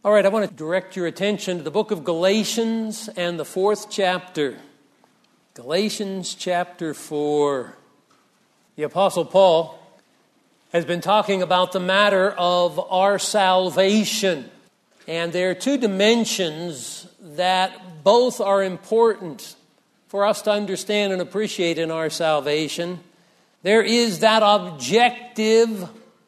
All right, I want to direct your attention to the book of Galatians and the 4th chapter. Galatians chapter 4. The Apostle Paul has been talking about the matter of our salvation. And there are two dimensions that both are important for us to understand and appreciate in our salvation. There is that objective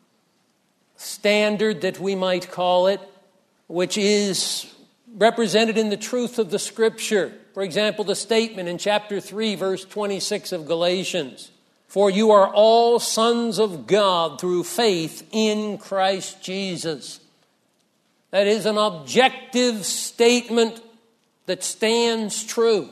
standard that we might call it, which is represented in the truth of the Scripture. For example, the statement in chapter 3, verse 26 of Galatians, "For you are all sons of God through faith in Christ Jesus." That is an objective statement that stands true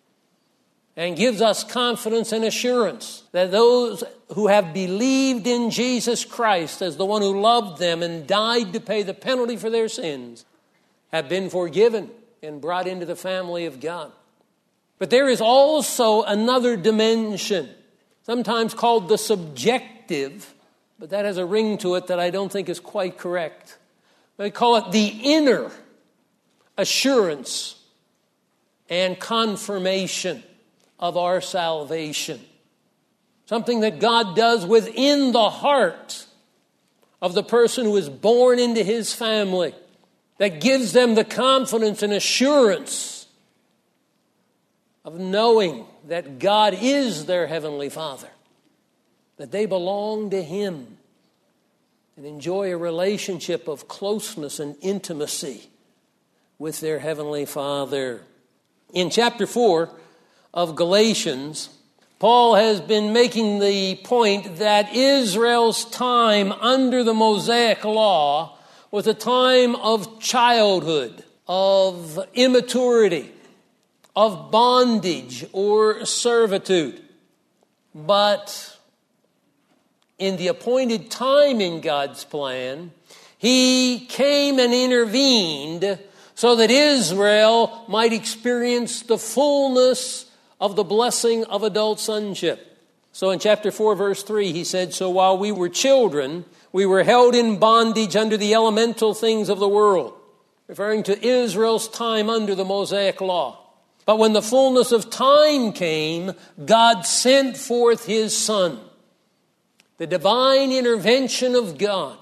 and gives us confidence and assurance that those who have believed in Jesus Christ as the one who loved them and died to pay the penalty for their sins have been forgiven and brought into the family of God. But there is also another dimension, sometimes called the subjective, but that has a ring to it that I don't think is quite correct. They call it the inner assurance and confirmation of our salvation. Something that God does within the heart of the person who is born into his family that gives them the confidence and assurance of knowing that God is their heavenly Father, that they belong to him and enjoy a relationship of closeness and intimacy with their heavenly Father. In chapter 4 of Galatians, Paul has been making the point that Israel's time under the Mosaic law was a time of childhood, of immaturity, of bondage or servitude. But in the appointed time in God's plan, he came and intervened so that Israel might experience the fullness of the blessing of adult sonship. So in chapter 4, verse 3, he said, "So while we were children, we were held in bondage under the elemental things of the world," referring to Israel's time under the Mosaic law. "But when the fullness of time came, God sent forth his Son," the divine intervention of God,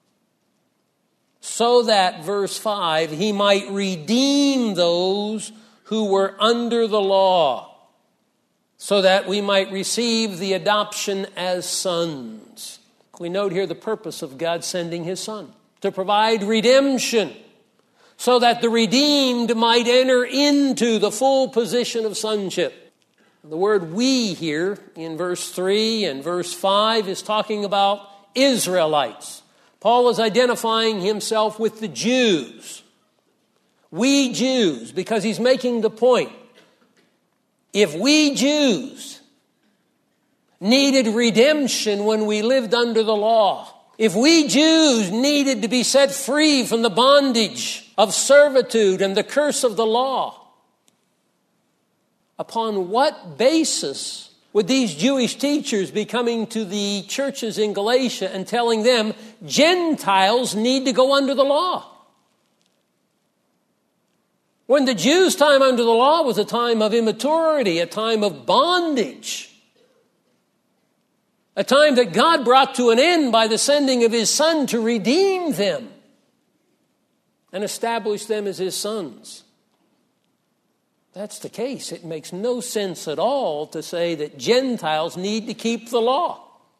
"so that," verse 5, "he might redeem those who were under the law, so that we might receive the adoption as sons." We note here the purpose of God sending his Son, to provide redemption, so that the redeemed might enter into the full position of sonship. The word "we" here in verse 3 and verse 5 is talking about Israelites. Paul is identifying himself with the Jews. We Jews, because he's making the point. If we Jews needed redemption when we lived under the law, if we Jews needed to be set free from the bondage of servitude and the curse of the law, upon what basis would these Jewish teachers be coming to the churches in Galatia and telling them Gentiles need to go under the law? When the Jews' time under the law was a time of immaturity, a time of bondage, a time that God brought to an end by the sending of his Son to redeem them and establish them as his sons. That's the case. It makes no sense at all to say that Gentiles need to keep the law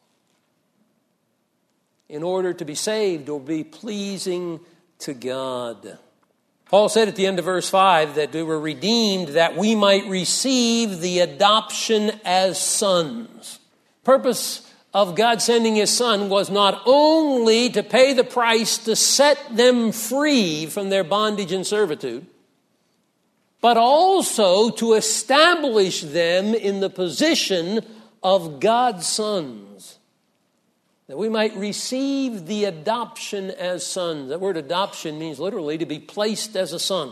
in order to be saved or be pleasing to God. Paul said at the end of verse 5 that we were redeemed that we might receive the adoption as sons. Purpose of God sending his Son was not only to pay the price to set them free from their bondage and servitude, but also to establish them in the position of God's sons, that we might receive the adoption as sons. That word adoption means literally to be placed as a son.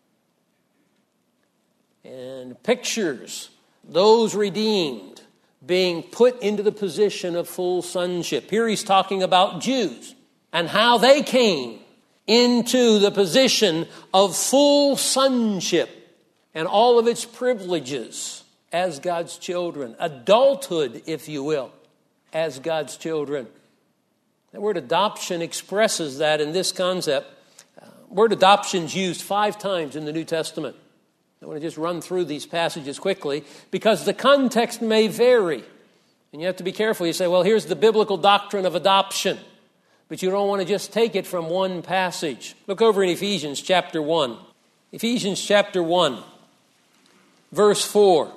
And pictures those redeemed being put into the position of full sonship. Here he's talking about Jews and how they came into the position of full sonship and all of its privileges as God's children. Adulthood, if you will, as God's children. The word adoption expresses that in this concept. Word adoption is used 5 times in the New Testament. I want to just run through these passages quickly because the context may vary. And you have to be careful. You say, well, here's the biblical doctrine of adoption. But you don't want to just take it from one passage. Look over in Ephesians chapter 1. Ephesians chapter 1, verse 4.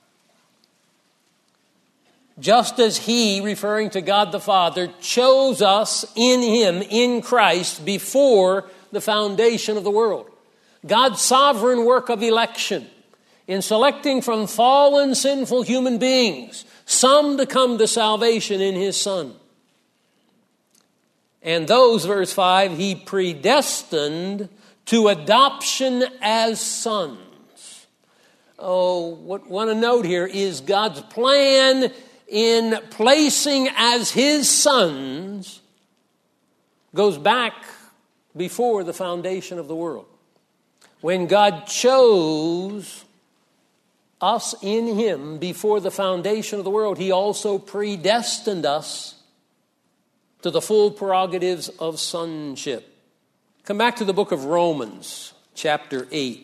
Just as He, referring to God the Father, chose us in Him, in Christ, before the foundation of the world. God's sovereign work of election in selecting from fallen, sinful human beings some to come to salvation in His Son. And those, verse 5, He predestined to adoption as sons. Oh, what I want to note here is God's plan in placing as His sons goes back before the foundation of the world. When God chose us in Him before the foundation of the world, He also predestined us to the full prerogatives of sonship. Come back to the book of Romans, chapter 8.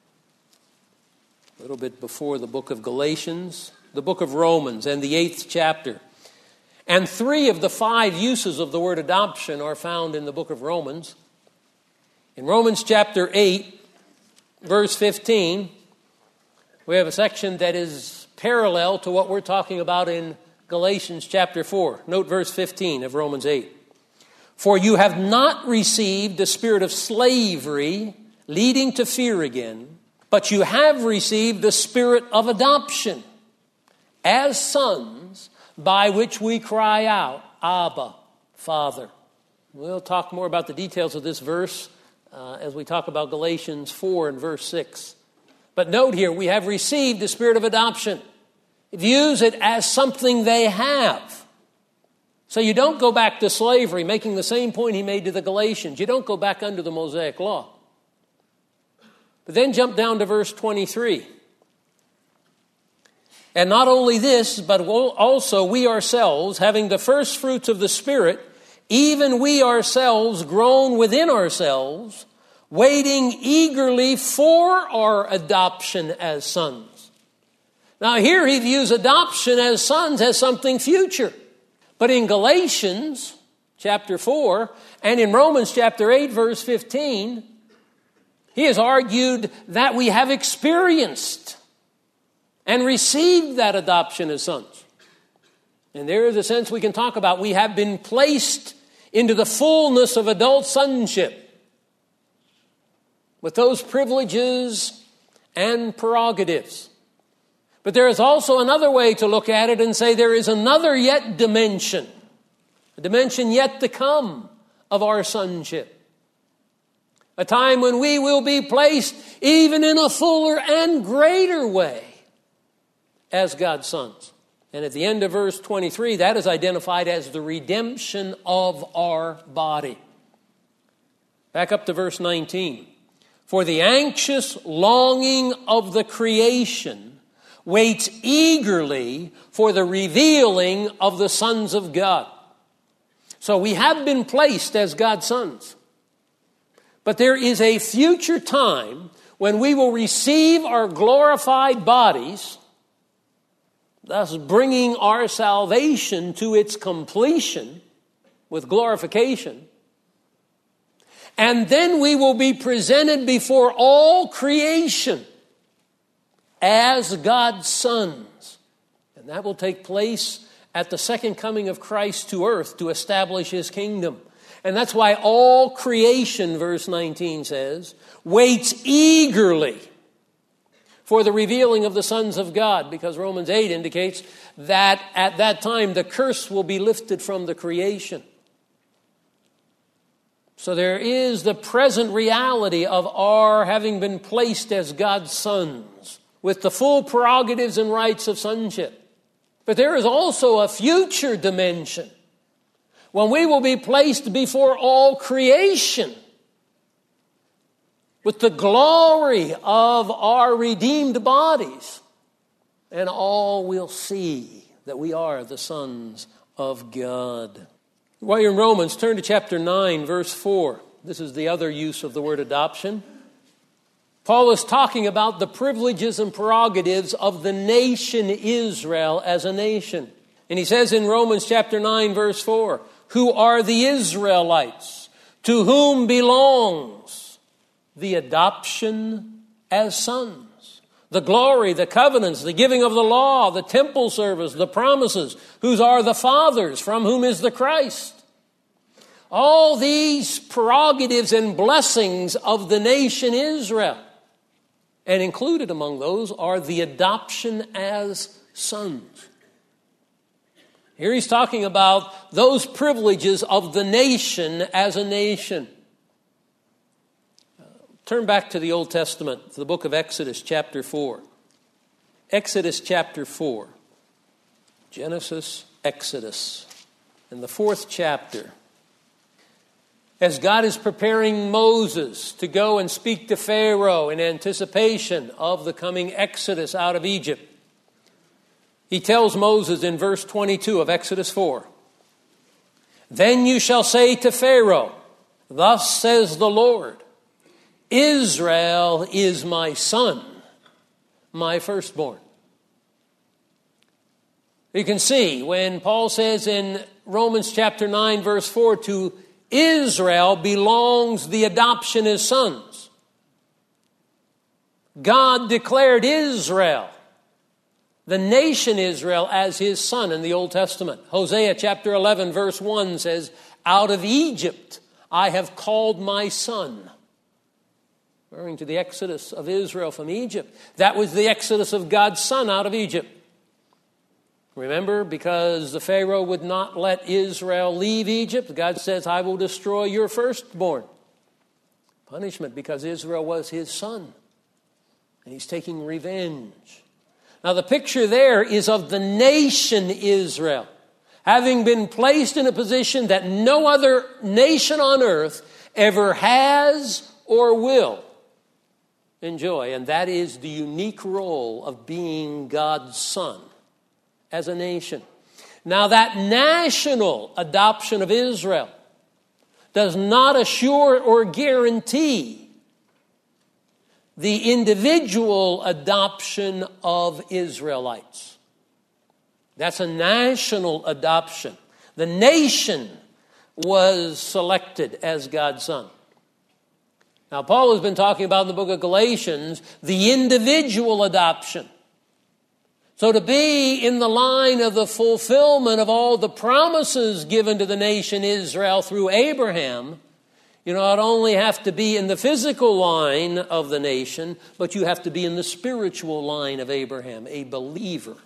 A little bit before the book of Galatians, the book of Romans and the 8th chapter. And 3 of the 5 uses of the word adoption are found in the book of Romans. In Romans chapter 8, verse 15, we have a section that is parallel to what we're talking about in Galatians chapter 4. Note verse 15 of Romans 8. For you have not received the spirit of slavery leading to fear again, but you have received the spirit of adoption as sons, by which we cry out, Abba, Father. We'll talk more about the details of this verse as we talk about Galatians 4 and verse 6. But note here, we have received the spirit of adoption. It views it as something they have. So you don't go back to slavery, making the same point he made to the Galatians. You don't go back under the Mosaic law. But then jump down to verse 23. And not only this, but also we ourselves, having the first fruits of the Spirit, even we ourselves groan within ourselves, waiting eagerly for our adoption as sons. Now here he views adoption as sons as something future. But in Galatians chapter 4 and in Romans chapter 8 verse 15, he has argued that we have experienced and received that adoption as sons. And there is a sense we can talk about. We have been placed into the fullness of adult sonship with those privileges and prerogatives. But there is also another way to look at it and say there is another yet dimension, a dimension yet to come of our sonship. A time when we will be placed even in a fuller and greater way as God's sons. And at the end of verse 23, that is identified as the redemption of our body. Back up to verse 19. For the anxious longing of the creation waits eagerly for the revealing of the sons of God. So we have been placed as God's sons. But there is a future time when we will receive our glorified bodies, thus bringing our salvation to its completion with glorification. And then we will be presented before all creation as God's sons. And that will take place at the second coming of Christ to earth to establish His kingdom. And that's why all creation, verse 19 says, waits eagerly for the revealing of the sons of God, because Romans 8 indicates that at that time the curse will be lifted from the creation. So there is the present reality of our having been placed as God's sons with the full prerogatives and rights of sonship. But there is also a future dimension when we will be placed before all creation with the glory of our redeemed bodies, and all will see that we are the sons of God. While you're in Romans, turn to chapter 9, verse 4. This is the other use of the word adoption. Paul is talking about the privileges and prerogatives of the nation Israel as a nation. And he says in Romans chapter 9, verse 4, who are the Israelites, to whom belongs the adoption as sons, the glory, the covenants, the giving of the law, the temple service, the promises, whose are the fathers, from whom is the Christ. All these prerogatives and blessings of the nation Israel. And included among those are the adoption as sons. Here he's talking about those privileges of the nation as a nation. Turn back to the Old Testament, to the book of Exodus, chapter 4. Exodus, chapter 4. Genesis, Exodus. In the 4th chapter, as God is preparing Moses to go and speak to Pharaoh in anticipation of the coming exodus out of Egypt, he tells Moses in verse 22 of Exodus 4, then you shall say to Pharaoh, thus says the Lord, Israel is my son, my firstborn. You can see when Paul says in Romans chapter 9, verse 4, to Israel belongs the adoption as sons. God declared Israel, the nation Israel, as his son in the Old Testament. Hosea chapter 11 verse 1 says, out of Egypt I have called my son. Referring to the exodus of Israel from Egypt. That was the exodus of God's son out of Egypt. Remember, because the Pharaoh would not let Israel leave Egypt, God says, I will destroy your firstborn. Punishment because Israel was his son. And he's taking revenge. Now the picture there is of the nation Israel, having been placed in a position that no other nation on earth ever has or will enjoy. And that is the unique role of being God's son as a nation. Now that national adoption of Israel does not assure or guarantee the individual adoption of Israelites. That's a national adoption. The nation was selected as God's son. Now Paul has been talking about in the book of Galatians the individual adoption. So to be in the line of the fulfillment of all the promises given to the nation Israel through Abraham, you not only have to be in the physical line of the nation, but you have to be in the spiritual line of Abraham, a believer.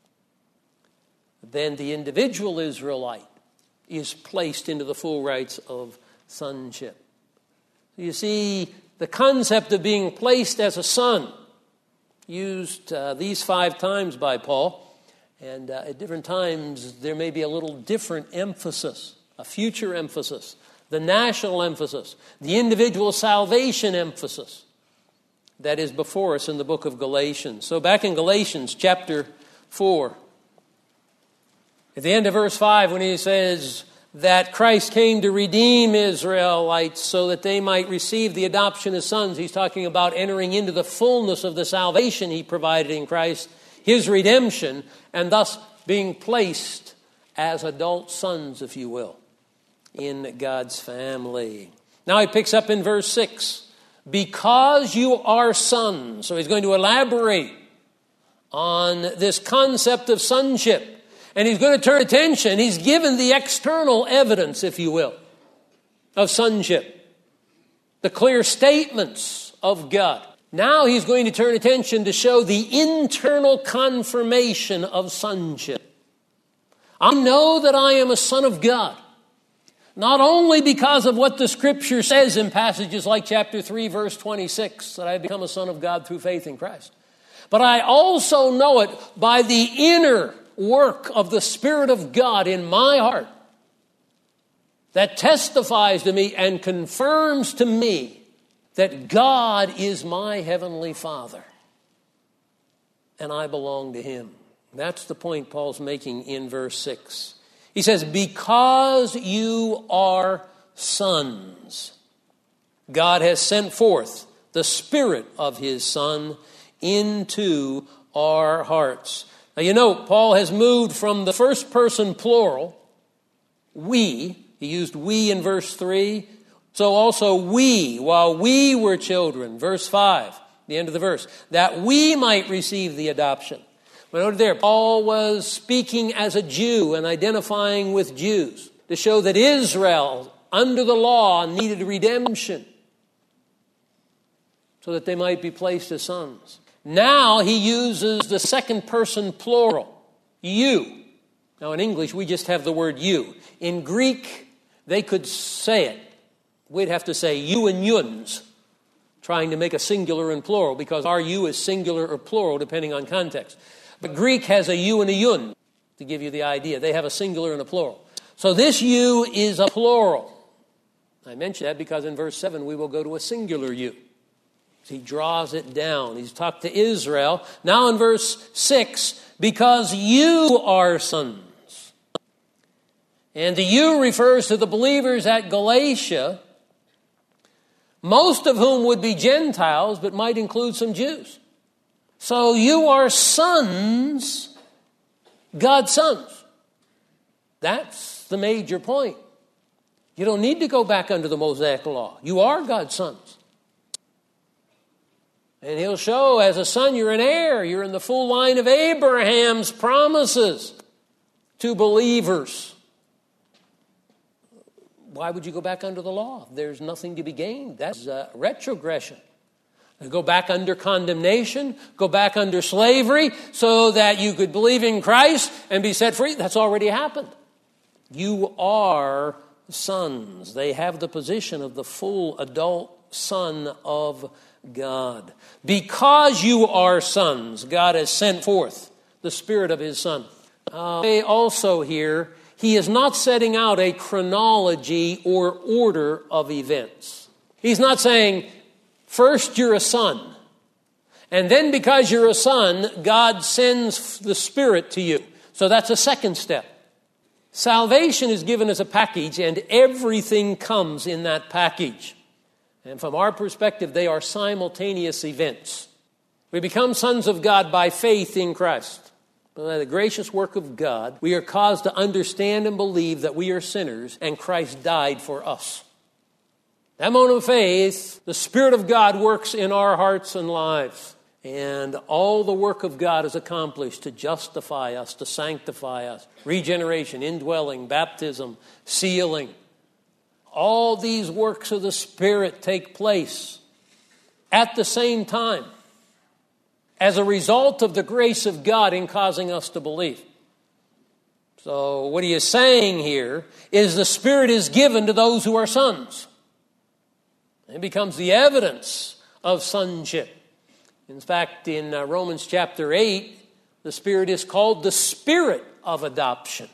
Then the individual Israelite is placed into the full rights of sonship. You see, the concept of being placed as a son used these 5 times by Paul, and at different times there may be a little different emphasis, a future emphasis, the national emphasis, the individual salvation emphasis that is before us in the book of Galatians. So back in Galatians chapter 4, at the end of verse 5, when he says that Christ came to redeem Israelites so that they might receive the adoption as sons, he's talking about entering into the fullness of the salvation he provided in Christ, his redemption, and thus being placed as adult sons, if you will, in God's family. Now he picks up in verse 6, because you are sons. So he's going to elaborate on this concept of sonship. And he's going to turn attention. He's given the external evidence, if you will, of sonship. The clear statements of God. Now he's going to turn attention to show the internal confirmation of sonship. I know that I am a son of God. Not only because of what the Scripture says in passages like chapter 3, verse 26, that I have become a son of God through faith in Christ. But I also know it by the inner work of the Spirit of God in my heart that testifies to me and confirms to me that God is my heavenly Father, and I belong to Him. That's the point Paul's making in verse 6. He says, because you are sons, God has sent forth the Spirit of His Son into our hearts. Now you know, Paul has moved from the first person plural, we. He used we in verse 3. So also we, while we were children, verse 5, the end of the verse, that we might receive the adoption. But note there, Paul was speaking as a Jew and identifying with Jews to show that Israel, under the law, needed redemption so that they might be placed as sons. Now he uses the second person plural, you. Now in English, we just have the word you. In Greek, they could say it. We'd have to say you and yuns, trying to make a singular and plural, because our you is singular or plural depending on context. But Greek has a you and a yun, to give you the idea. They have a singular and a plural. So this you is a plural. I mention that because in verse 7 we will go to a singular you. He draws it down. He's talked to Israel. Now in verse 6, because you are sons. And the you refers to the believers at Galatia, most of whom would be Gentiles, but might include some Jews. So you are sons, God's sons. That's the major point. You don't need to go back under the Mosaic law. You are God's sons. And he'll show as a son you're an heir. You're in the full line of Abraham's promises to believers. Why would you go back under the law? There's nothing to be gained. That's retrogression. Go back under condemnation, go back under slavery so that you could believe in Christ and be set free. That's already happened. You are sons. They have the position of the full adult son of God. Because you are sons, God has sent forth the Spirit of His Son. Also here, He is not setting out a chronology or order of events. He's not saying, first, you're a son. And then because you're a son, God sends the Spirit to you. So that's a second step. Salvation is given as a package, and everything comes in that package. And from our perspective, they are simultaneous events. We become sons of God by faith in Christ. By the gracious work of God, we are caused to understand and believe that we are sinners, and Christ died for us. That moment of faith, the Spirit of God works in our hearts and lives. And all the work of God is accomplished to justify us, to sanctify us. Regeneration, indwelling, baptism, sealing. All these works of the Spirit take place at the same time as a result of the grace of God in causing us to believe. So what he is saying here is the Spirit is given to those who are sons. It becomes the evidence of sonship. In fact, in Romans chapter 8, the Spirit is called the Spirit of adoption.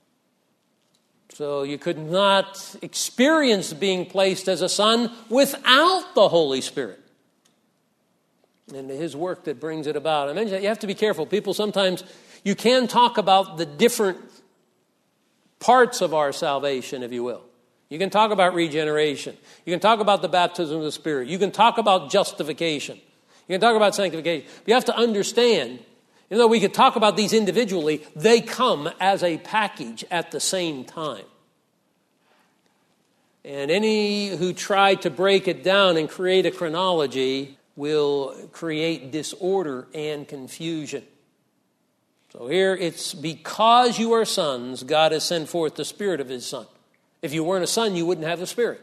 So you could not experience being placed as a son without the Holy Spirit and His work that brings it about. I mentioned that you have to be careful. People sometimes, you can talk about the different parts of our salvation, if you will. You can talk about regeneration. You can talk about the baptism of the Spirit. You can talk about justification. You can talk about sanctification. But you have to understand, even though we could talk about these individually, they come as a package at the same time. And any who try to break it down and create a chronology will create disorder and confusion. So here it's because you are sons, God has sent forth the Spirit of His Son. If you weren't a son, you wouldn't have the Spirit.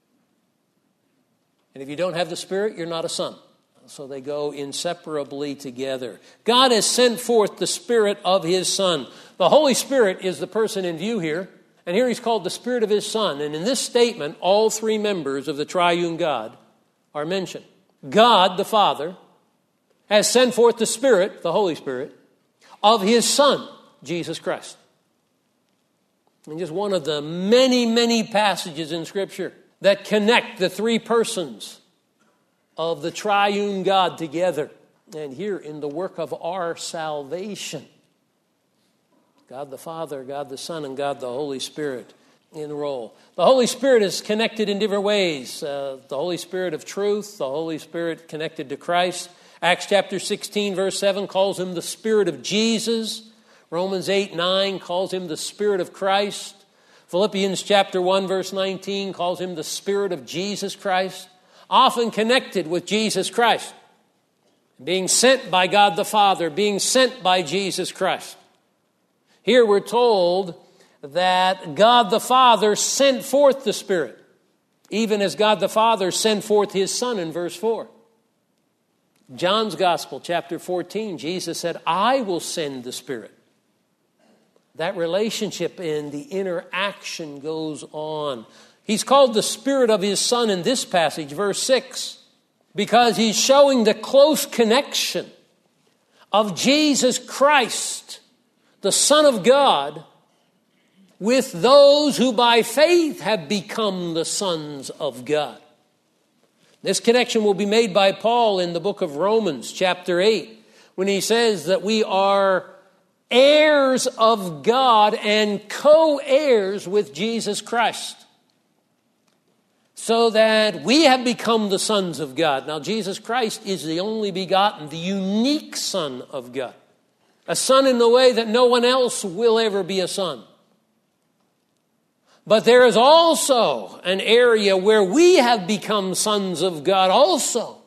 And if you don't have the Spirit, you're not a son. So they go inseparably together. God has sent forth the Spirit of His Son. The Holy Spirit is the person in view here. And here He's called the Spirit of His Son. And in this statement, all three members of the triune God are mentioned. God, the Father, has sent forth the Spirit, the Holy Spirit, of His Son, Jesus Christ. And just one of the many, many passages in Scripture that connect the three persons of the triune God together. And here in the work of our salvation, God the Father, God the Son, and God the Holy Spirit enroll. The Holy Spirit is connected in different ways. The Holy Spirit of truth, the Holy Spirit connected to Christ. Acts chapter 16, verse 7 calls him the Spirit of Jesus. Romans 8:9 calls him the Spirit of Christ. Philippians chapter 1, verse 19 calls him the Spirit of Jesus Christ. Often connected with Jesus Christ. Being sent by God the Father, being sent by Jesus Christ. Here we're told that God the Father sent forth the Spirit, even as God the Father sent forth His Son in verse 4. John's Gospel, chapter 14, Jesus said, I will send the Spirit. That relationship and the interaction goes on. He's called the Spirit of His Son in this passage, verse 6, because He's showing the close connection of Jesus Christ, the Son of God, with those who by faith have become the sons of God. This connection will be made by Paul in the book of Romans, chapter 8, when he says that we are heirs of God and co-heirs with Jesus Christ, so that we have become the sons of God. Now, Jesus Christ is the only begotten, the unique Son of God, a son in the way that no one else will ever be a son. But there is also an area where we have become sons of God also,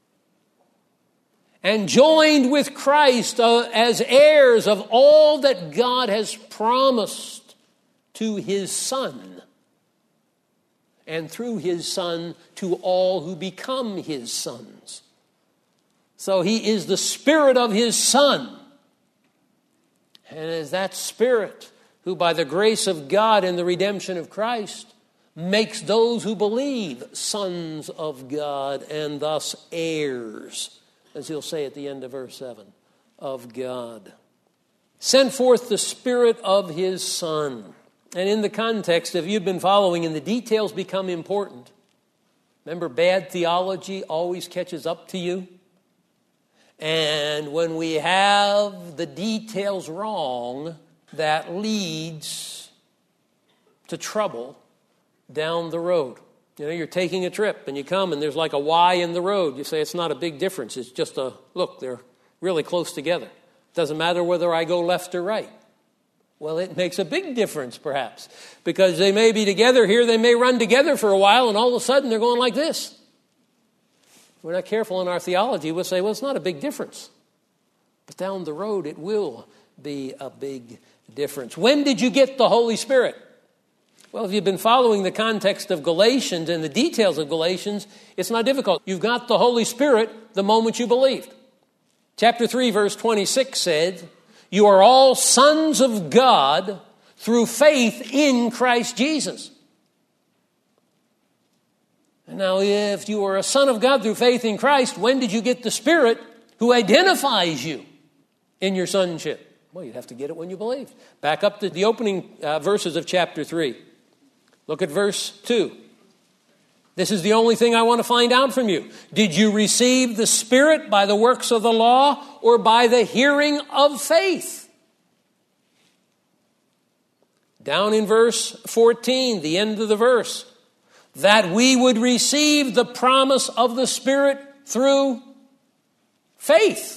and joined with Christ as heirs of all that God has promised to His Son, and through His Son to all who become His sons. So He is the Spirit of His Son, and as that Spirit who by the grace of God and the redemption of Christ makes those who believe sons of God and thus heirs, as he'll say at the end of verse 7, of God. Send forth the Spirit of His Son. And in the context, if you've been following, and the details become important. Remember, bad theology always catches up to you. And when we have the details wrong, that leads to trouble down the road. You know, you're taking a trip and you come and there's like a Y in the road. You say it's not a big difference. It's just a, look, they're really close together. Doesn't matter whether I go left or right. Well, it makes a big difference perhaps, because they may be together here, they may run together for a while, and all of a sudden they're going like this. If we're not careful in our theology, we'll say, well, it's not a big difference. But down the road it will be a big difference. When did you get the Holy Spirit? Well, if you've been following the context of Galatians and the details of Galatians, it's not difficult. You've got the Holy Spirit the moment you believed. Chapter 3, verse 26 said, you are all sons of God through faith in Christ Jesus. And now, if you are a son of God through faith in Christ, when did you get the Spirit who identifies you in your sonship? Well, you'd have to get it when you believed. Back up to the opening verses of chapter 3. Look at verse 2. This is the only thing I want to find out from you. Did you receive the Spirit by the works of the law or by the hearing of faith? Down in verse 14, the end of the verse, that we would receive the promise of the Spirit through faith.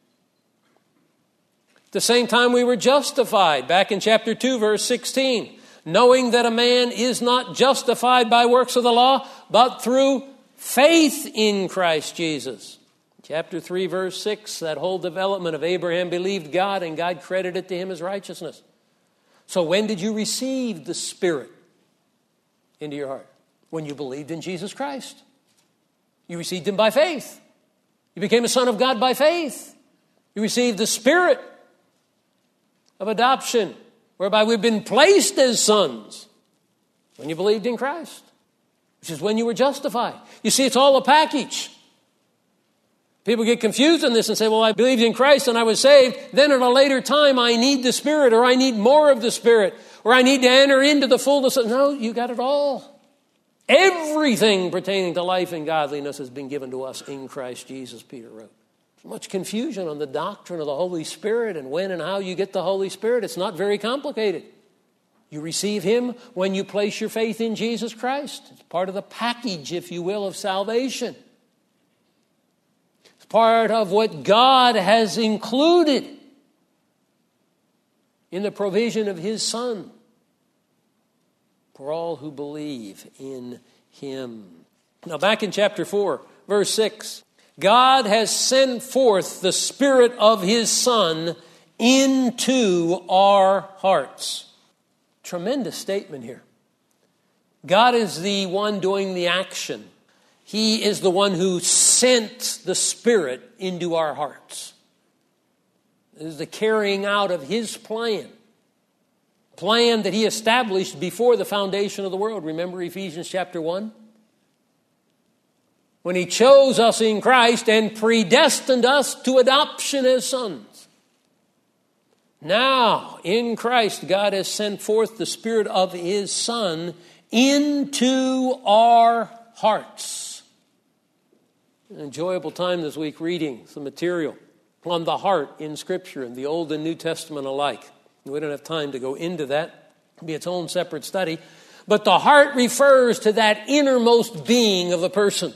At the same time we were justified, back in chapter 2, verse 16, knowing that a man is not justified by works of the law, but through faith in Christ Jesus. Chapter 3, verse 6, that whole development of Abraham believed God and God credited to him as righteousness. So when did you receive the Spirit into your heart? When you believed in Jesus Christ. You received Him by faith. You became a son of God by faith. You received the Spirit of adoption, whereby we've been placed as sons when you believed in Christ, which is when you were justified. You see, it's all a package. People get confused on this and say, well, I believed in Christ and I was saved. Then at a later time, I need the Spirit, or I need more of the Spirit, or I need to enter into the fullness of... No, you got it all. Everything pertaining to life and godliness has been given to us in Christ Jesus, Peter wrote. Much confusion on the doctrine of the Holy Spirit and when and how you get the Holy Spirit. It's not very complicated. You receive Him when you place your faith in Jesus Christ. It's part of the package, if you will, of salvation. It's part of what God has included in the provision of His Son for all who believe in Him. Now back in chapter 4, verse 6, God has sent forth the Spirit of His Son into our hearts. Tremendous statement here. God is the one doing the action. He is the one who sent the Spirit into our hearts. This is the carrying out of His plan that He established before the foundation of the world. Remember Ephesians chapter 1? When He chose us in Christ and predestined us to adoption as sons. Now, in Christ, God has sent forth the Spirit of His Son into our hearts. An enjoyable time this week reading some material on the heart in Scripture in the Old and New Testament alike. We don't have time to go into that. It'll be its own separate study. But the heart refers to that innermost being of a person.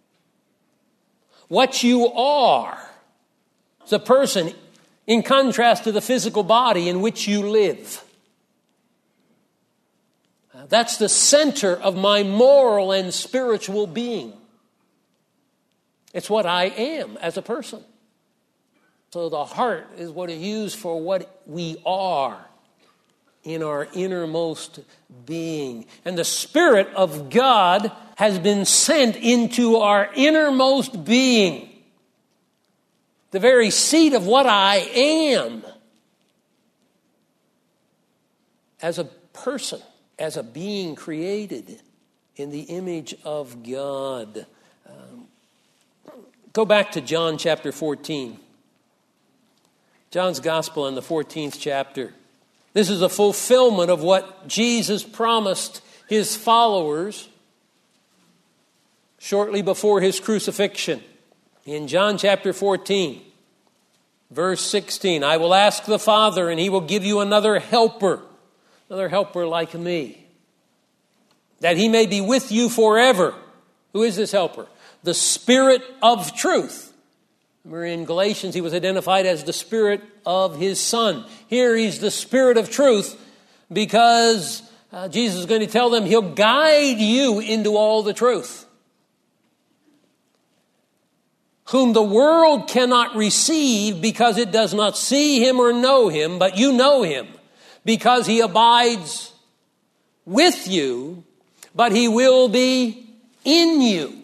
What you are as a person in contrast to the physical body in which you live. That's the center of my moral and spiritual being. It's what I am as a person. So the heart is what is used for what we are in our innermost being. And the Spirit of God has been sent into our innermost being. The very seat of what I am as a person, as a being created in the image of God. Go back to John chapter 14. John's Gospel in the 14th chapter. This is a fulfillment of what Jesus promised His followers shortly before His crucifixion. In John chapter 14, verse 16, I will ask the Father, and He will give you another helper like me, that He may be with you forever. Who is this helper? The Spirit of truth. Remember in Galatians, He was identified as the Spirit of His Son. Here He's the Spirit of truth because Jesus is going to tell them He'll guide you into all the truth. Whom the world cannot receive because it does not see Him or know Him, but you know Him because He abides with you, but He will be in you.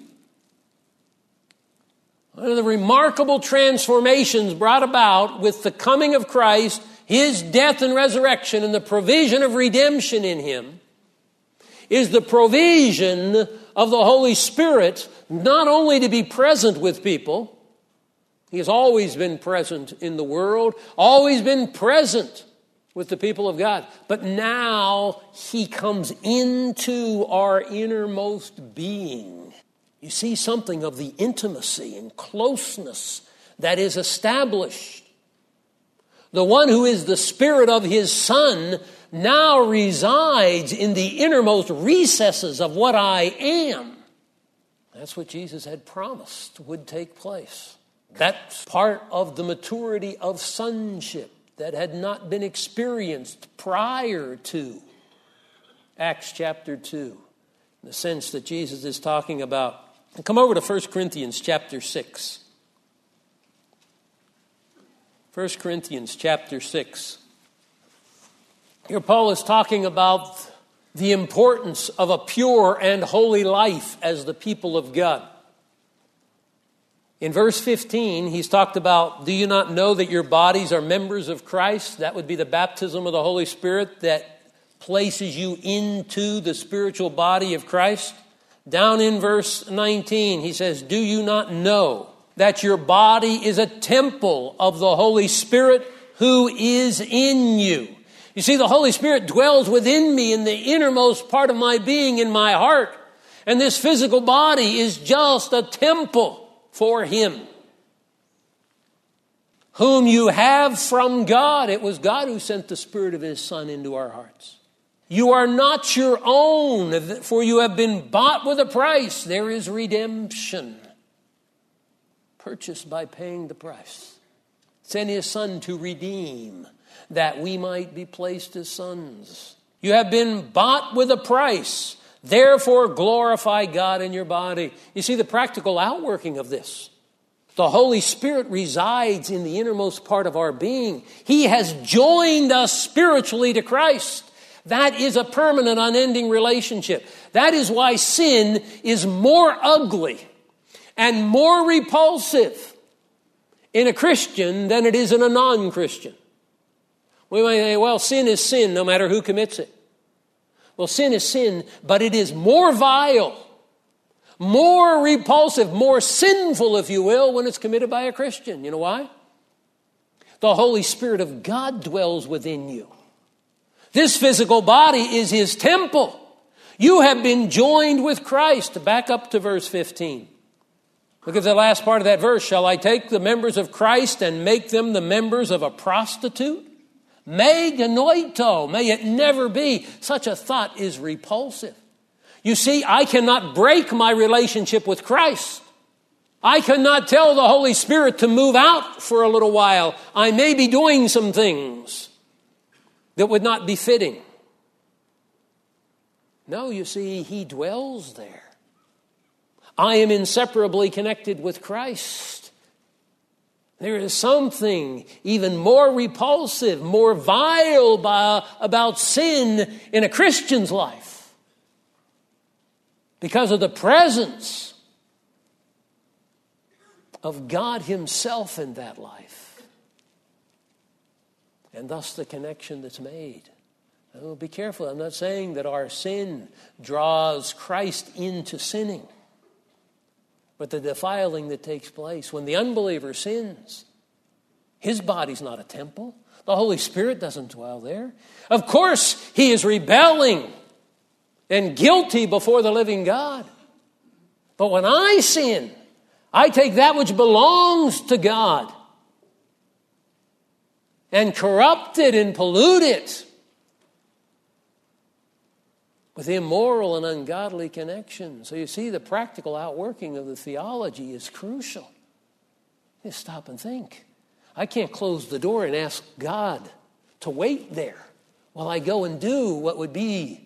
One of the remarkable transformations brought about with the coming of Christ, His death and resurrection, and the provision of redemption in Him, is the provision of the Holy Spirit, not only to be present with people. He has always been present in the world, always been present with the people of God. But now He comes into our innermost being. You see something of the intimacy and closeness that is established. The one who is the Spirit of His Son now resides in the innermost recesses of what I am. That's what Jesus had promised would take place. That's part of the maturity of sonship that had not been experienced prior to Acts chapter 2. In the sense that Jesus is talking about. Come over to 1 Corinthians chapter 6. 1 Corinthians chapter 6. Here Paul is talking about the importance of a pure and holy life as the people of God. In verse 15, he's talked about, do you not know that your bodies are members of Christ? That would be the baptism of the Holy Spirit that places you into the spiritual body of Christ. Down in verse 19, he says, do you not know that your body is a temple of the Holy Spirit who is in you? You see, the Holy Spirit dwells within me in the innermost part of my being, in my heart. And this physical body is just a temple for Him, whom you have from God. It was God who sent the Spirit of His Son into our hearts. You are not your own, for you have been bought with a price. There is redemption, purchased by paying the price. Sent His Son to redeem, that we might be placed as sons. You have been bought with a price. Therefore, glorify God in your body. You see the practical outworking of this. The Holy Spirit resides in the innermost part of our being. He has joined us spiritually to Christ. That is a permanent, unending relationship. That is why sin is more ugly and more repulsive in a Christian than it is in a non-Christian. We might say, well, sin is sin no matter who commits it. Well, sin is sin, but it is more vile, more repulsive, more sinful, if you will, when it's committed by a Christian. You know why? The Holy Spirit of God dwells within you. This physical body is His temple. You have been joined with Christ. Back up to verse 15. Look at the last part of that verse. Shall I take the members of Christ and make them the members of a prostitute? Me genoito. May it never be. Such a thought is repulsive. You see, I cannot break my relationship with Christ. I cannot tell the Holy Spirit to move out for a little while. I may be doing some things that would not be fitting. No, you see, He dwells there. I am inseparably connected with Christ. There is something even more repulsive, more vile about sin in a Christian's life because of the presence of God Himself in that life, and thus the connection that's made. Oh, be careful. I'm not saying that our sin draws Christ into sinning. But the defiling that takes place when the unbeliever sins, his body's not a temple. The Holy Spirit doesn't dwell there. Of course, he is rebelling and guilty before the living God. But when I sin, I take that which belongs to God and corrupt it and pollute it with immoral and ungodly connections. So you see, the practical outworking of the theology is crucial. You stop and think. I can't close the door and ask God to wait there while I go and do what would be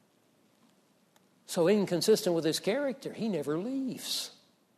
so inconsistent with His character. He never leaves.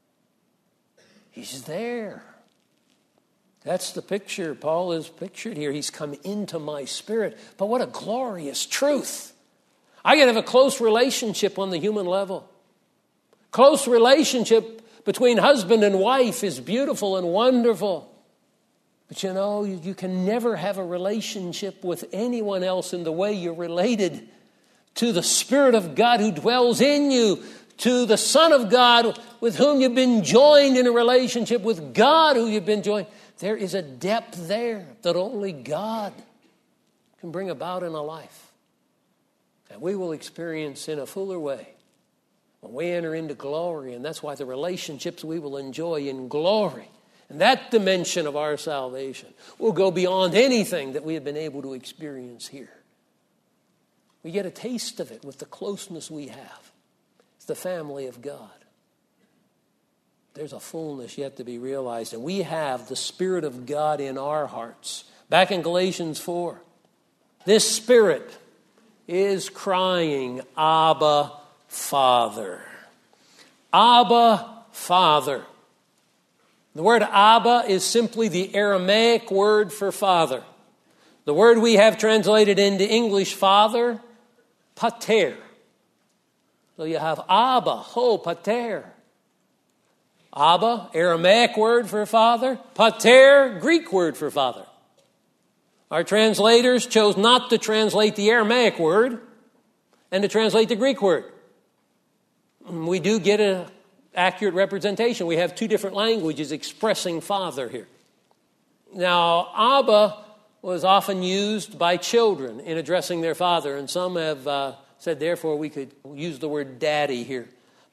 He's there. That's the picture Paul is pictured here. He's come into my spirit. But what a glorious truth. I can have a close relationship on the human level. Close relationship between husband and wife is beautiful and wonderful. But you know, you can never have a relationship with anyone else in the way you're related to the Spirit of God who dwells in you, to the Son of God with whom you've been joined in a relationship with God who you've been joined. There is a depth there that only God can bring about in a life. And we will experience in a fuller way when we enter into glory. And that's why the relationships we will enjoy in glory and that dimension of our salvation will go beyond anything that we have been able to experience here. We get a taste of it with the closeness we have. It's the family of God. There's a fullness yet to be realized. And we have the Spirit of God in our hearts. Back in Galatians 4, this Spirit is crying, Abba, Father. Abba, Father. The word Abba is simply the Aramaic word for father. The word we have translated into English, father, pater. So you have Abba, ho, pater. Abba, Aramaic word for father. Pater, Greek word for father. Our translators chose not to translate the Aramaic word and to translate the Greek word. We do get an accurate representation. We have two different languages expressing father here. Now, Abba was often used by children in addressing their father, and some have said, therefore, we could use the word daddy here.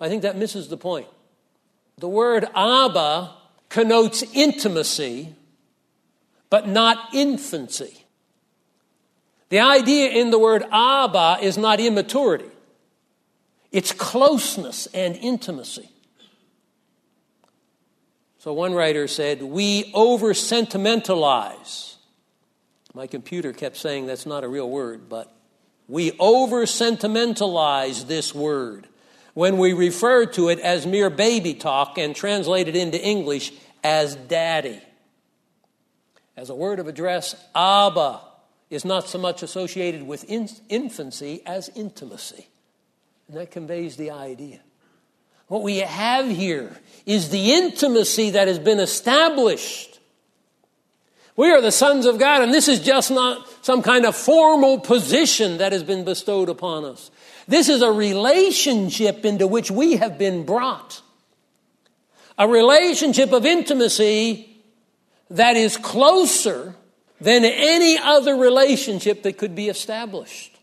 I think that misses the point. The word Abba connotes intimacy, but not infancy. The idea in the word Abba is not immaturity. It's closeness and intimacy. So one writer said, we over-sentimentalize. My computer kept saying that's not a real word, but we over-sentimentalize this word when we refer to it as mere baby talk and translate it into English as daddy. As a word of address, Abba is not so much associated with infancy as intimacy. And that conveys the idea. What we have here is the intimacy that has been established. We are the sons of God, and this is just not some kind of formal position that has been bestowed upon us. This is a relationship into which we have been brought. A relationship of intimacy that is closer than any other relationship that could be established.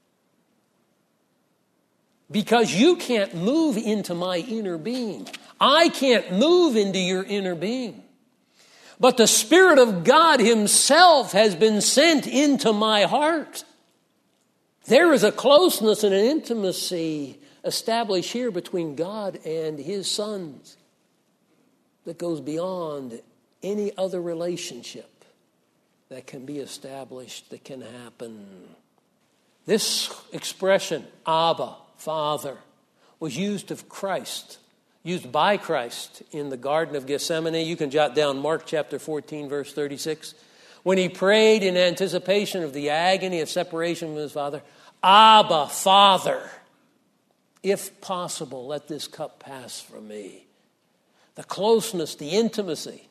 Because you can't move into my inner being. I can't move into your inner being. But the Spirit of God Himself has been sent into my heart. There is a closeness and an intimacy established here between God and His sons that goes beyond any other relationship that can be established, that can happen. This expression, Abba, Father, was used of Christ, used by Christ in the Garden of Gethsemane. You can jot down Mark chapter 14, verse 36. When He prayed in anticipation of the agony of separation from His Father, Abba, Father, if possible, let this cup pass from me. The closeness, the intimacy.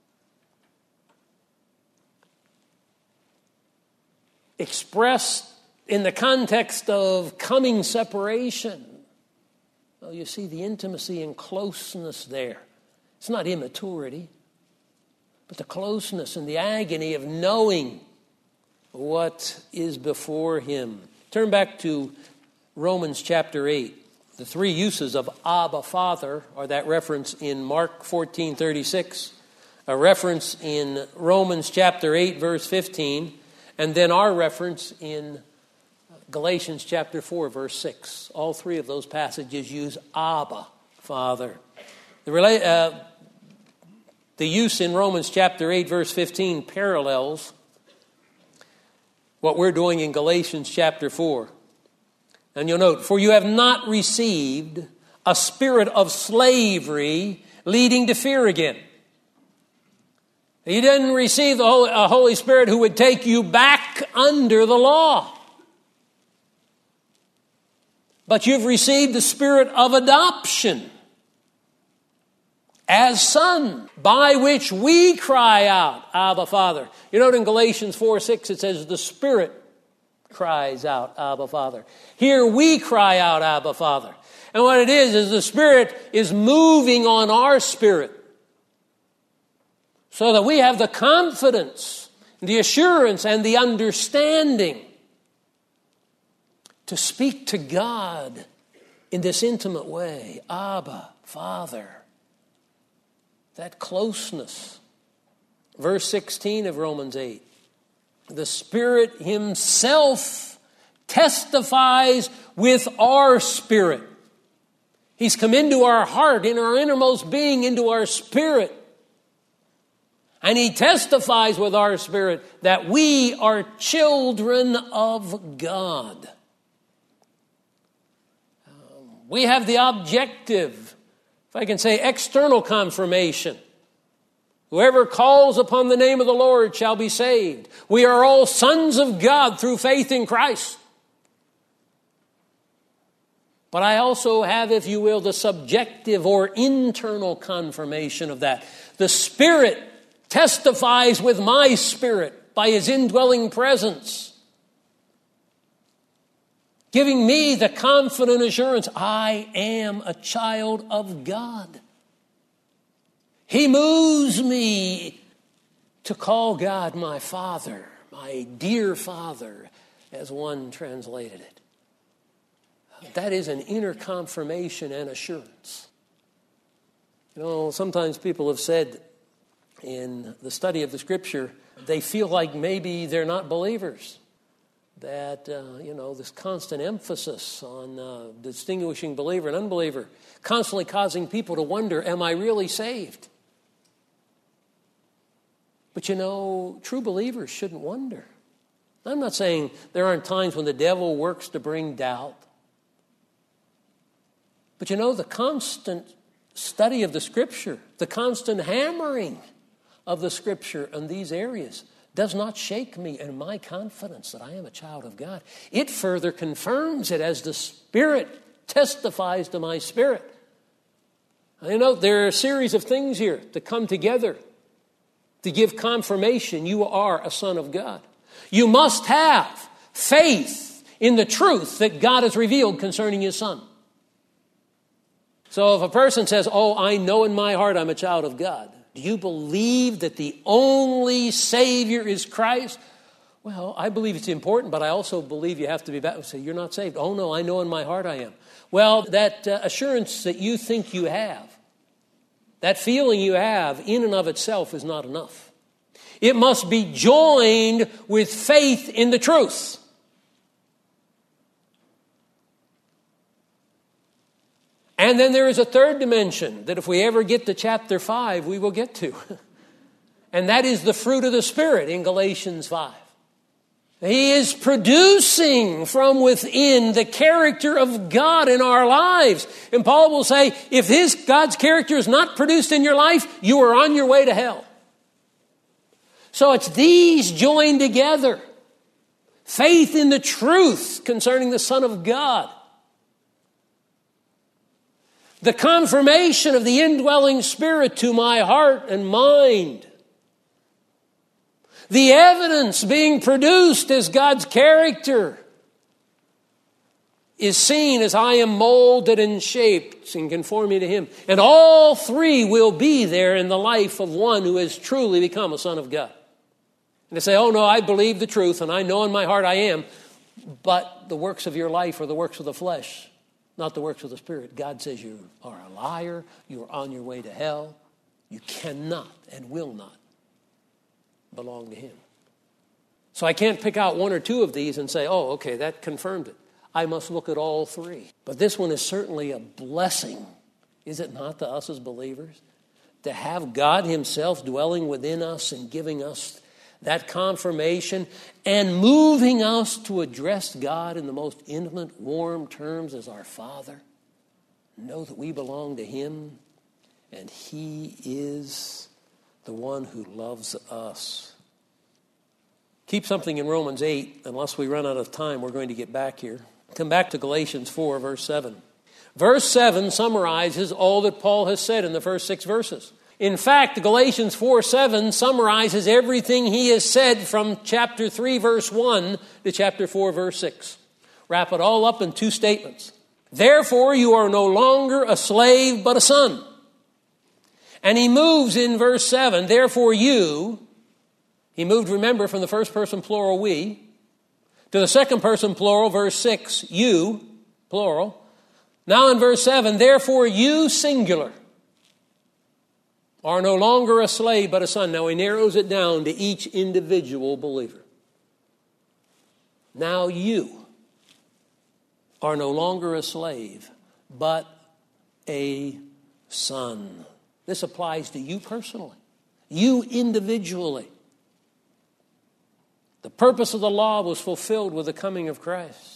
Expressed in the context of coming separation. Well, you see the intimacy and closeness there. It's not immaturity, but the closeness and the agony of knowing what is before Him. Turn back to Romans chapter 8. The three uses of Abba, Father are that reference in Mark 14:36, a reference in Romans chapter 8, verse 15, and then our reference in Galatians chapter 4, verse 6. All three of those passages use Abba, Father. The use in Romans chapter 8, verse 15 parallels what we're doing in Galatians chapter 4. And you'll note, for you have not received a spirit of slavery leading to fear again. You didn't receive a Holy Spirit who would take you back under the law. But you've received the spirit of adoption as son, by which we cry out, Abba, Father. You note in Galatians 4:6 it says, the Spirit cries out, Abba, Father. Here we cry out, Abba, Father. And what it is the Spirit is moving on our spirit so that we have the confidence, the assurance, and the understanding to speak to God in this intimate way. Abba, Father. That closeness. Verse 16 of Romans 8. The Spirit Himself testifies with our spirit. He's come into our heart, in our innermost being, into our spirit. And He testifies with our spirit that we are children of God. We have the objective, if I can say, external confirmation. Whoever calls upon the name of the Lord shall be saved. We are all sons of God through faith in Christ. But I also have, if you will, the subjective or internal confirmation of that. The Spirit testifies with my spirit by His indwelling presence, giving me the confident assurance, I am a child of God. He moves me to call God my Father, my dear Father, as one translated it. that is an inner confirmation and assurance. You know, sometimes people have said in the study of the Scripture, they feel like maybe they're not believers. That, this constant emphasis on distinguishing believer and unbeliever, constantly causing people to wonder, am I really saved? But true believers shouldn't wonder. I'm not saying there aren't times when the devil works to bring doubt. But the constant study of the Scripture, the constant hammering of the Scripture in these areas does not shake me in my confidence that I am a child of God. It further confirms it as the Spirit testifies to my spirit. There are a series of things here to come together to give confirmation you are a son of God. You must have faith in the truth that God has revealed concerning His Son. So if a person says, I know in my heart I'm a child of God, do you believe that the only Savior is Christ? Well, I believe it's important, but I also believe you have to be baptized. Say, you're not saved. Oh, no, I know in my heart I am. Well, that assurance that you think you have, that feeling you have in and of itself is not enough. It must be joined with faith in the truth. And then there is a third dimension that if we ever get to chapter 5, we will get to. And that is the fruit of the Spirit in Galatians 5. He is producing from within the character of God in our lives. And Paul will say, if God's character is not produced in your life, you are on your way to hell. So it's these joined together. Faith in the truth concerning the Son of God. The confirmation of the indwelling Spirit to my heart and mind. The evidence being produced as God's character is seen as I am molded and shaped in conformity to Him. And all three will be there in the life of one who has truly become a son of God. And they say, no, I believe the truth and I know in my heart I am. But the works of your life are the works of the flesh, not the works of the Spirit. God says you are a liar. You are on your way to hell. You cannot and will not belong to Him. So I can't pick out one or two of these and say, okay, that confirmed it. I must look at all three. But this one is certainly a blessing, is it not, to us as believers? To have God Himself dwelling within us and giving us that confirmation and moving us to address God in the most intimate, warm terms as our Father. Know that we belong to Him and He is the one who loves us. Keep something in Romans 8. Unless we run out of time, we're going to get back here. Come back to Galatians 4, verse 7. Verse 7 summarizes all that Paul has said in the first 6 verses. In fact, Galatians 4:7 summarizes everything he has said from chapter 3, verse 1 to chapter 4, verse 6. Wrap it all up in 2 statements. Therefore, you are no longer a slave, but a son. And he moves in verse 7, therefore he moved, remember, from the first person plural, we, to the second person plural, verse 6, you, plural. Now in verse 7, therefore you, singular, are no longer a slave but a son. Now he narrows it down to each individual believer. Now you are no longer a slave but a son. This applies to you personally, you individually. The purpose of the law was fulfilled with the coming of Christ.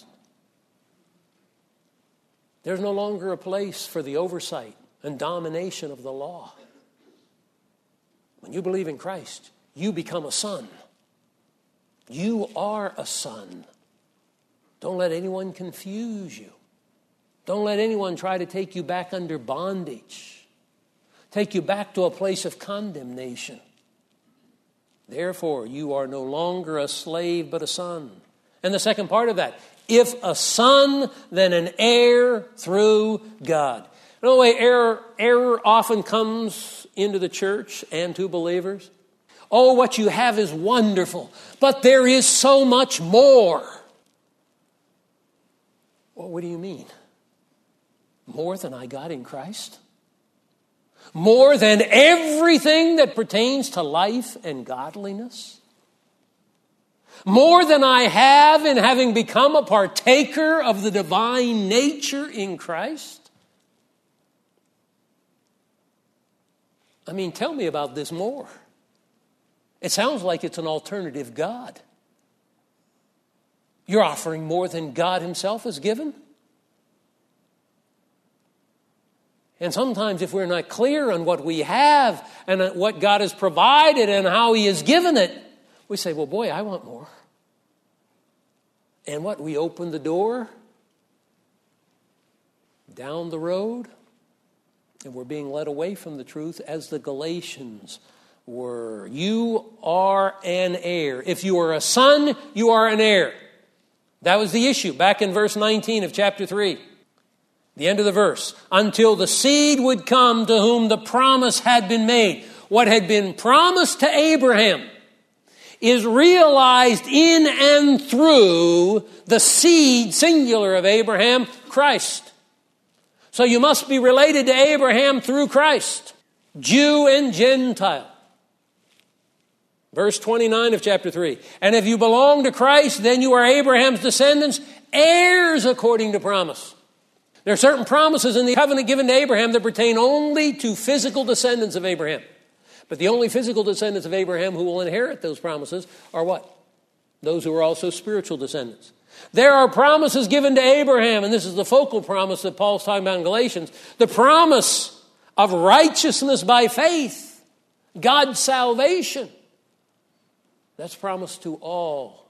There's no longer a place for the oversight and domination of the law. When you believe in Christ, you become a son. You are a son. Don't let anyone confuse you. Don't let anyone try to take you back under bondage, take you back to a place of condemnation. Therefore, you are no longer a slave, but a son. And the second part of that, if a son, then an heir through God. You know the way error often comes into the church and to believers? Oh, what you have is wonderful, but there is so much more. Well, what do you mean? More than I got in Christ? More than everything that pertains to life and godliness? More than I have in having become a partaker of the divine nature in Christ? I mean, tell me about this more. It sounds like it's an alternative God. You're offering more than God himself has given? And sometimes if we're not clear on what we have and what God has provided and how he has given it, we say, well, boy, I want more. And what? We open the door down the road, and we're being led away from the truth as the Galatians were. You are an heir. If you are a son, you are an heir. That was the issue back in verse 19 of chapter 3. The end of the verse. Until the seed would come to whom the promise had been made. What had been promised to Abraham is realized in and through the seed, singular, of Abraham, Christ. So you must be related to Abraham through Christ. Jew and Gentile. Verse 29 of chapter 3. And if you belong to Christ, then you are Abraham's descendants, heirs according to promise. There are certain promises in the covenant given to Abraham that pertain only to physical descendants of Abraham. But the only physical descendants of Abraham who will inherit those promises are what? Those who are also spiritual descendants. There are promises given to Abraham, and this is the focal promise that Paul's talking about in Galatians. The promise of righteousness by faith. God's salvation. That's promised to all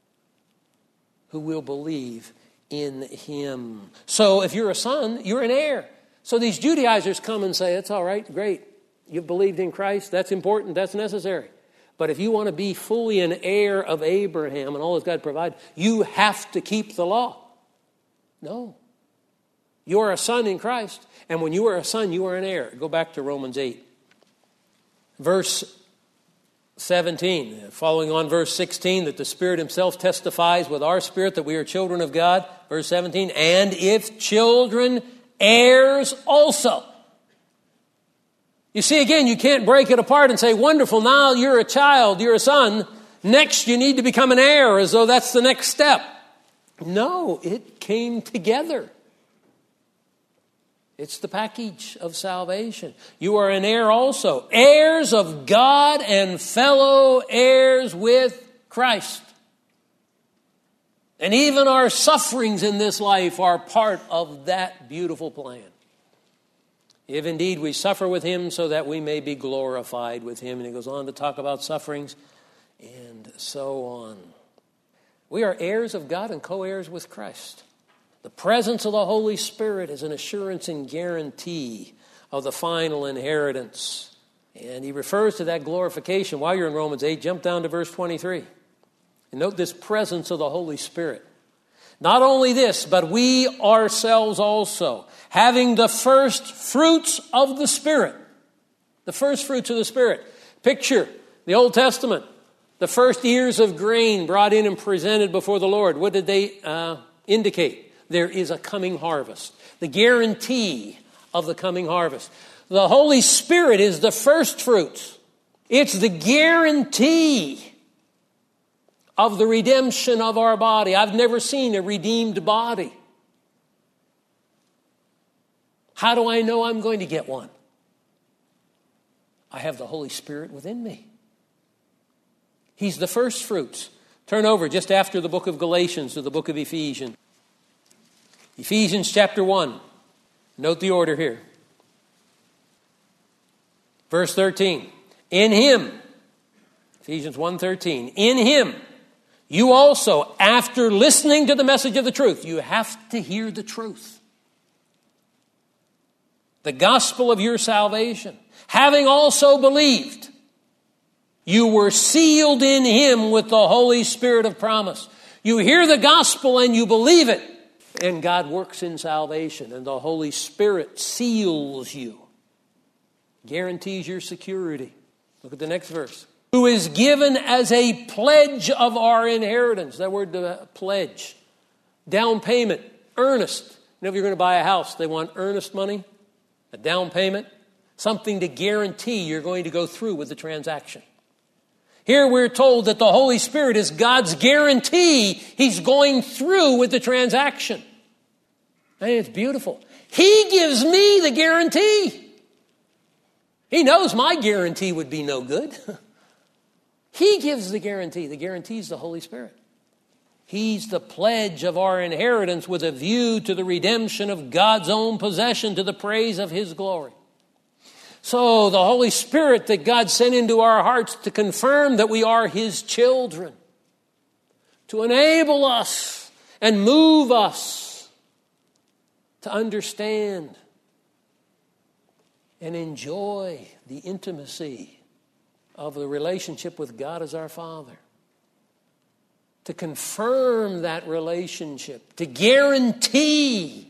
who will believe in him. So if you're a son, you're an heir. So these Judaizers come and say, it's all right, great. You've believed in Christ. That's important. That's necessary. But if you want to be fully an heir of Abraham and all that God provided, you have to keep the law. No. You are a son in Christ. And when you are a son, you are an heir. Go back to Romans 8. Verse 17, following on verse 16, that the Spirit himself testifies with our spirit that we are children of God. Verse 17, and if children, heirs also. You see, again, you can't break it apart and say, wonderful, now you're a child, you're a son. Next, you need to become an heir, as though that's the next step. No, it came together. It's the package of salvation. You are an heir also, heirs of God and fellow heirs with Christ. And even our sufferings in this life are part of that beautiful plan. If indeed we suffer with him so that we may be glorified with him. And he goes on to talk about sufferings and so on. We are heirs of God and co-heirs with Christ. The presence of the Holy Spirit is an assurance and guarantee of the final inheritance. And he refers to that glorification. While you're in Romans 8, jump down to verse 23. And note this presence of the Holy Spirit. Not only this, but we ourselves also, having the first fruits of the Spirit. The first fruits of the Spirit. Picture the Old Testament. The first ears of grain brought in and presented before the Lord. What did they indicate? There is a coming harvest. The guarantee of the coming harvest. The Holy Spirit is the first fruits. It's the guarantee of the redemption of our body. I've never seen a redeemed body. How do I know I'm going to get one? I have the Holy Spirit within me. He's the first fruits. Turn over just after the book of Galatians to the book of Ephesians. Ephesians chapter 1. Note the order here. Verse 13. In him, Ephesians 1:13, in him, you also, after listening to the message of the truth, you have to hear the truth. The gospel of your salvation. Having also believed, you were sealed in him with the Holy Spirit of promise. You hear the gospel and you believe it. And God works in salvation, and the Holy Spirit seals you, guarantees your security. Look at the next verse. Who is given as a pledge of our inheritance. That word, pledge. Down payment. Earnest. You know, if you're going to buy a house, they want earnest money, a down payment, something to guarantee you're going to go through with the transaction. Here we're told that the Holy Spirit is God's guarantee He's going through with the transaction. And it's beautiful. He gives me the guarantee. He knows my guarantee would be no good. He gives the guarantee. The guarantee is the Holy Spirit. He's the pledge of our inheritance with a view to the redemption of God's own possession to the praise of His glory. So the Holy Spirit that God sent into our hearts to confirm that we are His children, to enable us and move us to understand and enjoy the intimacy of the relationship with God as our Father. To confirm that relationship, to guarantee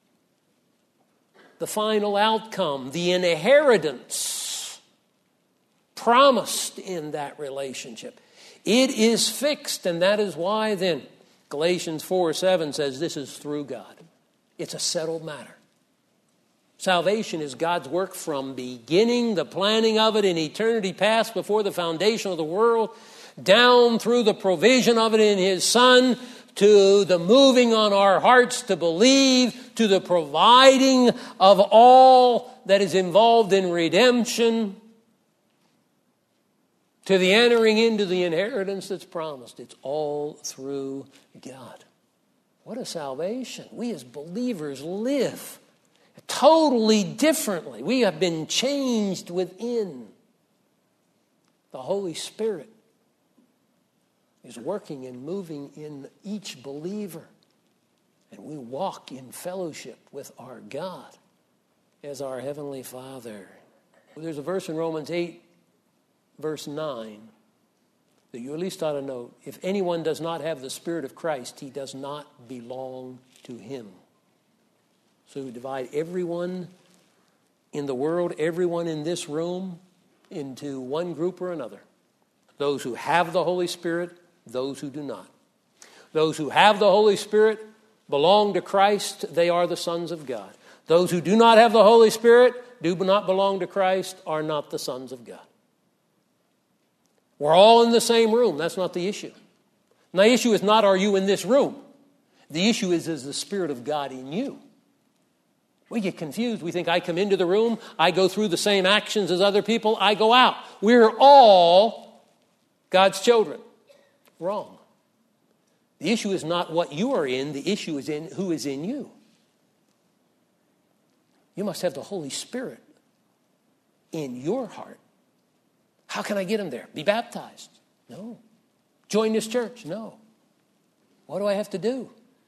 the final outcome, the inheritance promised in that relationship. It is fixed, and that is why then Galatians 4:7 says this is through God. It's a settled matter. Salvation is God's work from beginning, the planning of it in eternity past before the foundation of the world, down through the provision of it in His Son, to the moving on our hearts to believe, to the providing of all that is involved in redemption, to the entering into the inheritance that's promised. It's all through God. What a salvation. We as believers live totally differently. We have been changed within. The Holy Spirit is working and moving in each believer. And we walk in fellowship with our God as our Heavenly Father. There's a verse in Romans 8, verse 9, that you at least ought to note. If anyone does not have the Spirit of Christ, he does not belong to Him. So we divide everyone in the world, everyone in this room, into one group or another. Those who have the Holy Spirit, those who do not. Those who have the Holy Spirit belong to Christ. They are the sons of God. Those who do not have the Holy Spirit, do not belong to Christ, are not the sons of God. We're all in the same room. That's not the issue. And the issue is not, are you in this room? The issue is the Spirit of God in you? We get confused. We think I come into the room, I go through the same actions as other people, I go out. We're all God's children. Wrong. The issue is not what you are in. The issue is in who is in you. You must have the Holy Spirit in your heart. How can I get Him there? Be baptized? No. Join this church? No. What do I have to do?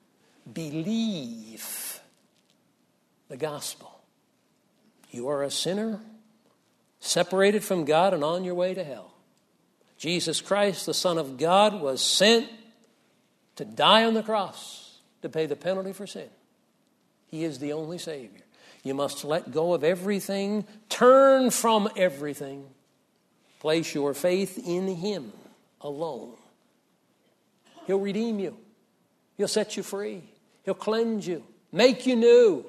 Believe the gospel. You are a sinner, separated from God and on your way to hell. Jesus Christ, the Son of God, was sent to die on the cross to pay the penalty for sin. He is the only Savior. You must let go of everything, turn from everything, place your faith in Him alone. He'll redeem you. He'll set you free. He'll cleanse you, make you new.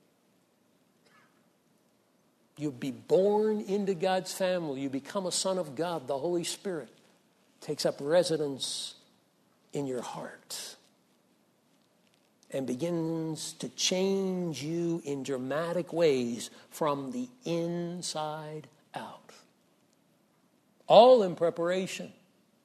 You'll be born into God's family. You become a son of God. The Holy Spirit takes up residence in your heart and begins to change you in dramatic ways from the inside out. All in preparation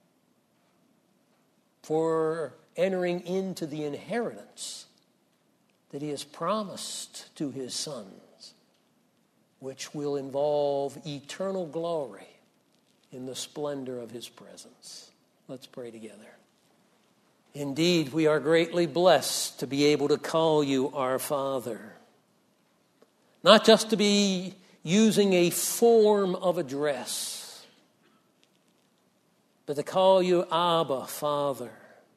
for entering into the inheritance that He has promised to His sons, which will involve eternal glory in the splendor of His presence. Let's pray together. Indeed, we are greatly blessed to be able to call you our Father. Not just to be using a form of address, but to call you Abba, Father.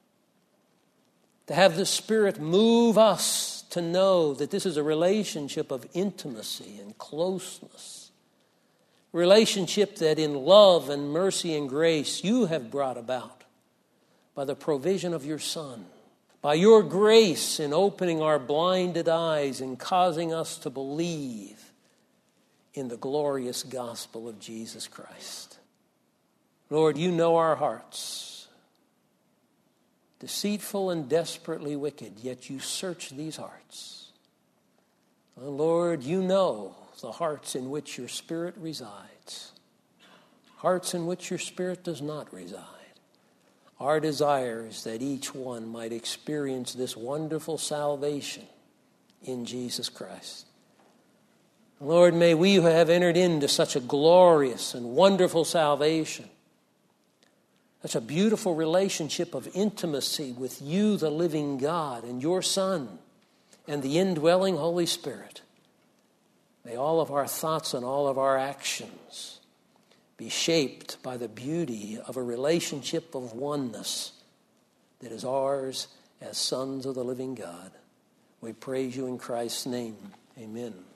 To have the Spirit move us to know that this is a relationship of intimacy and closeness. A relationship that in love and mercy and grace you have brought about by the provision of your Son, by your grace in opening our blinded eyes and causing us to believe in the glorious gospel of Jesus Christ. Lord, you know our hearts, deceitful and desperately wicked, yet you search these hearts. And Lord, you know the hearts in which your Spirit resides, hearts in which your Spirit does not reside. Our desire is that each one might experience this wonderful salvation in Jesus Christ. Lord, may we who have entered into such a glorious and wonderful salvation, such a beautiful relationship of intimacy with you, the living God, and your Son, and the indwelling Holy Spirit, may all of our thoughts and all of our actions be shaped by the beauty of a relationship of oneness that is ours as sons of the living God. We praise you in Christ's name. Amen.